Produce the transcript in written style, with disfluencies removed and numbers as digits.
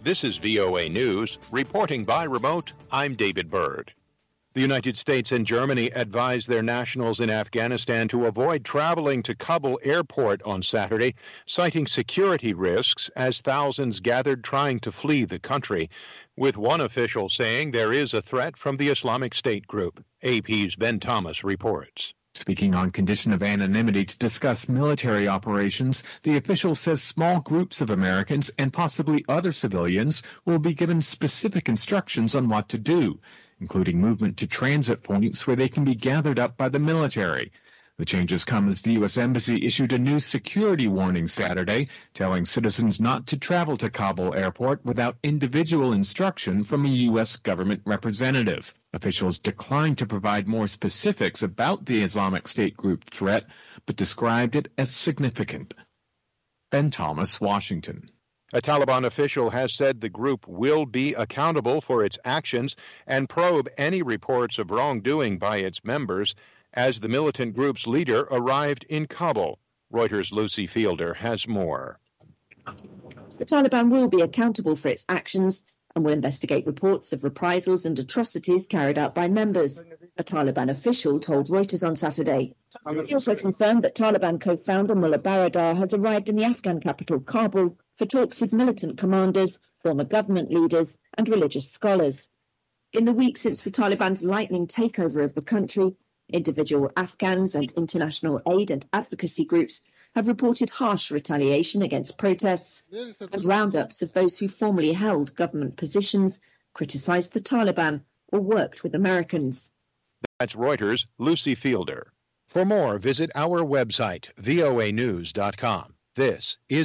This is VOA News. Reporting by remote, I'm David Byrd. The United States and Germany advised their nationals in Afghanistan to avoid traveling to Kabul airport on Saturday, citing security risks as thousands gathered trying to flee the country, with one official saying there is a threat from the Islamic State group. AP's Ben Thomas reports. Speaking on condition of anonymity to discuss military operations, the official says small groups of Americans and possibly other civilians will be given specific instructions on what to do, including movement to transit points where they can be gathered up by the military. The changes come as the U.S. Embassy issued a new security warning Saturday, telling citizens not to travel to Kabul airport without individual instruction from a U.S. government representative. Officials declined to provide more specifics about the Islamic State group threat, but described it as significant. Ben Thomas, Washington. A Taliban official has said the group will be accountable for its actions and probe any reports of wrongdoing by its members as the militant group's leader arrived in Kabul. Reuters' Lucy Fielder has more. The Taliban will be accountable for its actions and will investigate reports of reprisals and atrocities carried out by members, a Taliban official told Reuters on Saturday. He also confirmed that Taliban co-founder Mullah Baradar has arrived in the Afghan capital, Kabul, for talks with militant commanders, former government leaders and religious scholars. In the week since the Taliban's lightning takeover of the country, individual Afghans and international aid and advocacy groups have reported harsh retaliation against protests and roundups of those who formerly held government positions, criticised the Taliban or worked with Americans. That's Reuters' Lucy Fielder. For more, visit our website, voanews.com. This is